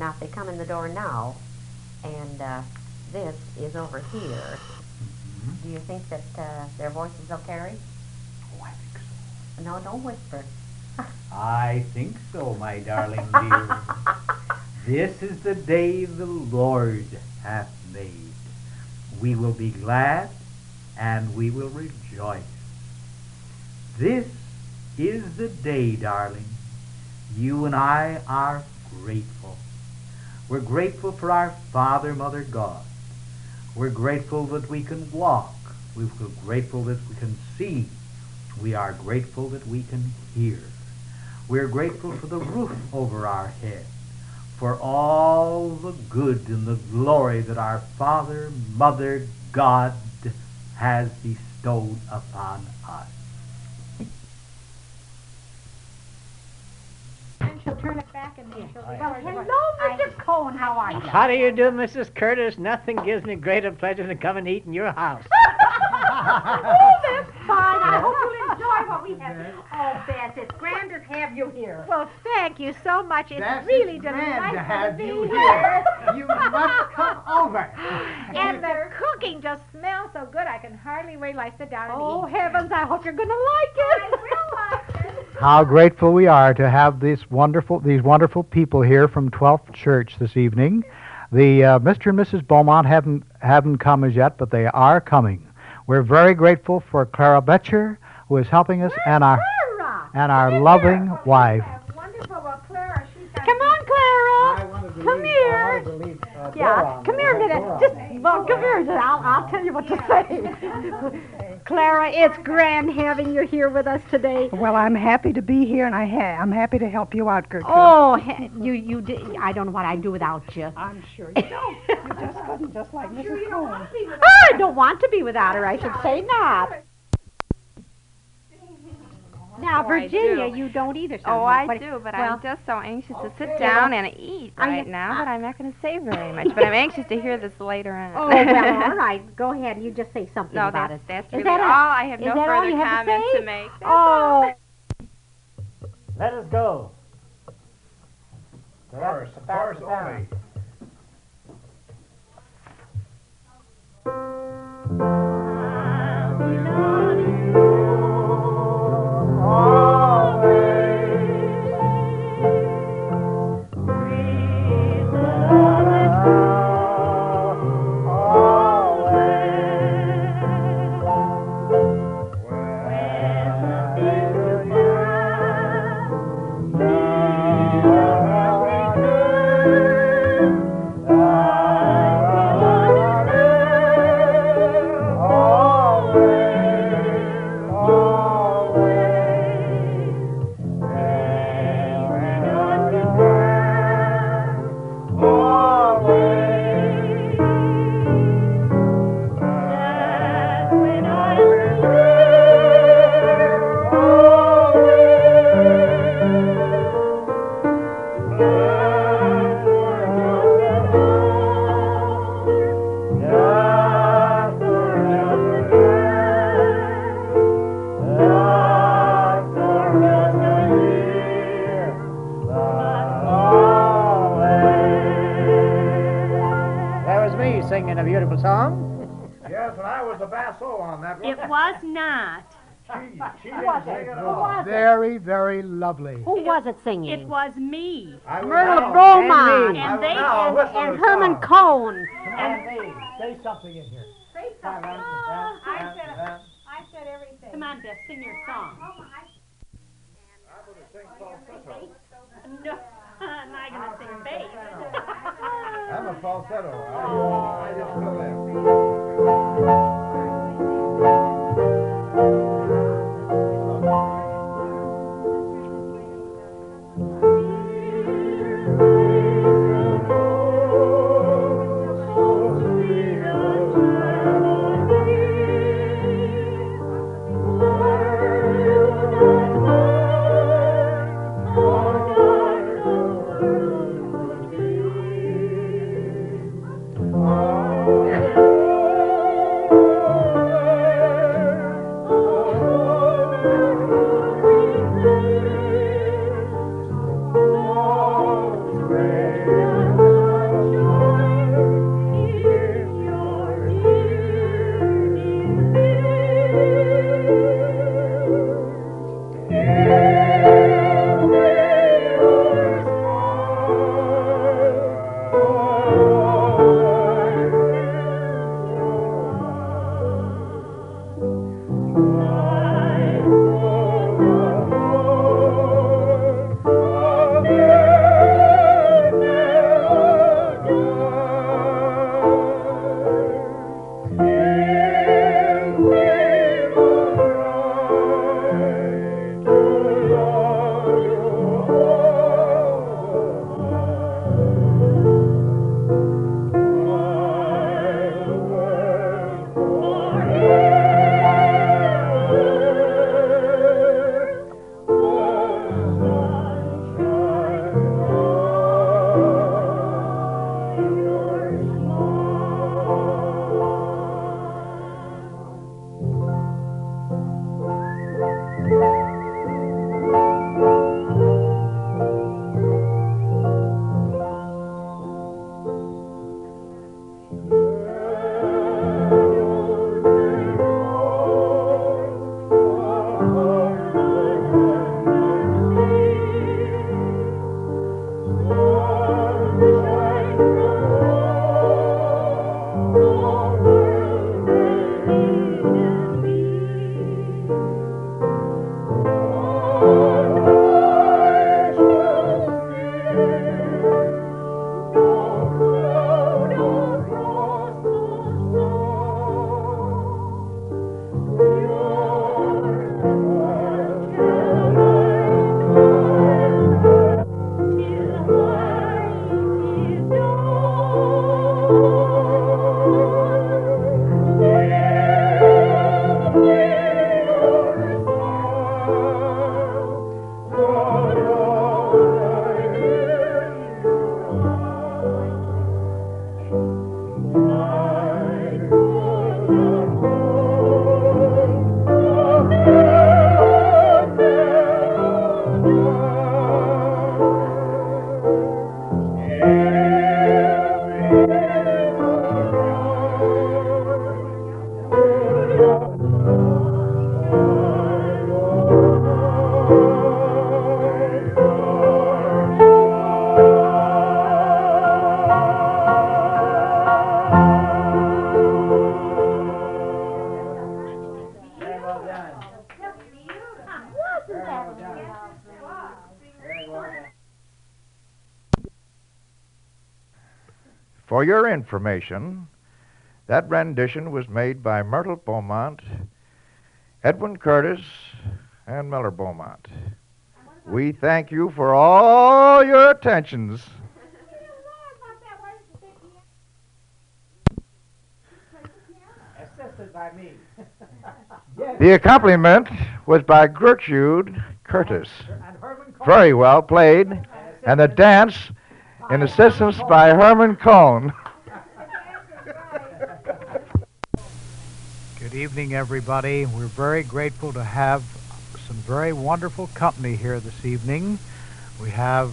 Now, if they come in the door now, and this is over here, do you think that their voices will carry? Oh, I think so. No, don't whisper. I think so, my darling dear. This is the day the Lord hath made. We will be glad and we will rejoice. This is the day, darling. You and I are grateful. We're grateful for our Father, Mother, God. We're grateful that we can walk. We're grateful that we can see. We are grateful that we can hear. We're grateful for the roof over our head, for all the good and the glory that our Father, Mother, God has bestowed upon us. And she'll turn it back and then she'll be Well, hello, Mr. Cohen. How are you? How do you do, Mrs. Curtis? Nothing gives me greater pleasure than come and eat in your house. Oh, that's fine. I hope you'll enjoy what we have. Oh, Bess, it's grand to have you here. Well, thank you so much. It's That's really grand to delightful have be you here. here. You must come over. And the cooking just smells so good, I can hardly wait till I sit down and Oh, eat. heavens, I hope you're going to like it. I will like it. How grateful we are to have these wonderful people here from 12th Church this evening. The Mr. and Mrs. Beaumont haven't come as yet, but they are coming. We're very grateful for Clara Betcher, who is helping us, and our loving wife. Wonderful. Well, Clara, she's got... Come on, Clara. Come here. Yeah, come here a minute. Come here. I'll tell you what to say. Clara, it's grand having you here with us today. Well, I'm happy to be here, and I'm happy to help you out, Gertrude. Oh, I don't know what I'd do without you. I'm sure you don't. You just couldn't, just like Mrs. Cohen. I don't want to be without her, I should say not. Now, Oh, I Virginia, do. you don't either. Oh, somehow. I do, but well, I'm just so anxious to sit down and eat right now that I'm not going to say very much. But I'm anxious to hear this later on. Oh, well, all right. Go ahead. You just say something No, about it. that's Is really that all. I have is no that all further you have to comments say? to make. That's Oh. Let us go. Chorus only. Singing a beautiful song. Yes, and I was the basso on that one. It was not. She didn't sing it all. Very, very lovely. Who was it singing? It was me. Myrtle Beaumont And they and Herman Cohn. Say something in here. Say something. I said everything. Come on, Beth, sing your song. No, I'm not going to sing bass. I'm a falsetto. I just fill in. For your information, that rendition was made by Myrtle Beaumont, Edwin Curtis, and Miller Beaumont. We thank you for all your attentions. Assisted by me. The accompaniment was by Gertrude Curtis. Very well played. And the dance in assistance by Herman Cohn. Good evening, everybody. We're very grateful to have some very wonderful company here this evening. We have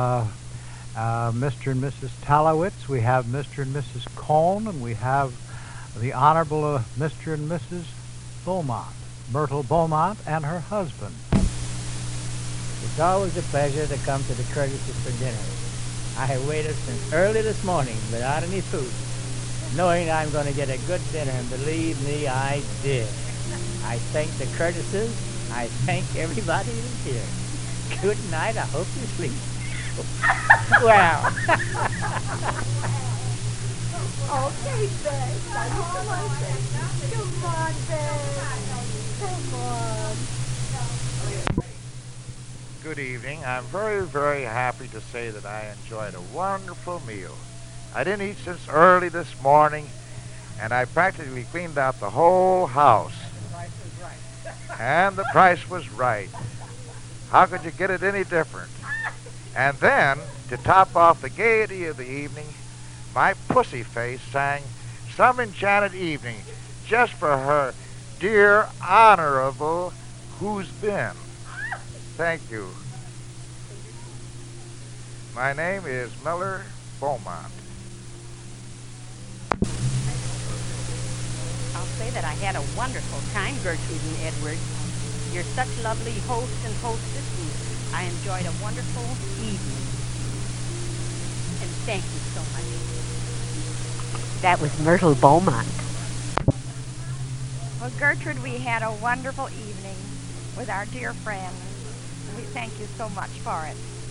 Mr. and Mrs. Talowitz, we have Mr. and Mrs. Cohn, and we have the Honorable Mr. and Mrs. Beaumont, Myrtle Beaumont and her husband. It's always a pleasure to come to the Curtises for dinner. I have waited since early this morning without any food, knowing I'm going to get a good dinner, and believe me, I did. I thank the Curtises. I thank everybody who's here. Good night. I hope you sleep. Wow. Okay, Ben. Come on, Ben. Come on. Good evening. I'm very, very happy to say that I enjoyed a wonderful meal. I didn't eat since early this morning, and I practically cleaned out the whole house. And the price was right. How could you get it any different? And then, to top off the gaiety of the evening, my pussy face sang Some Enchanted Evening just for her dear Honorable Who's Been. Thank you. My name is Miller Beaumont. I'll say that I had a wonderful time, Gertrude and Edward. You're such lovely hosts and hostess, and I enjoyed a wonderful evening. And thank you so much. That was Myrtle Beaumont. Well, Gertrude, we had a wonderful evening with our dear friends. We thank you so much for it.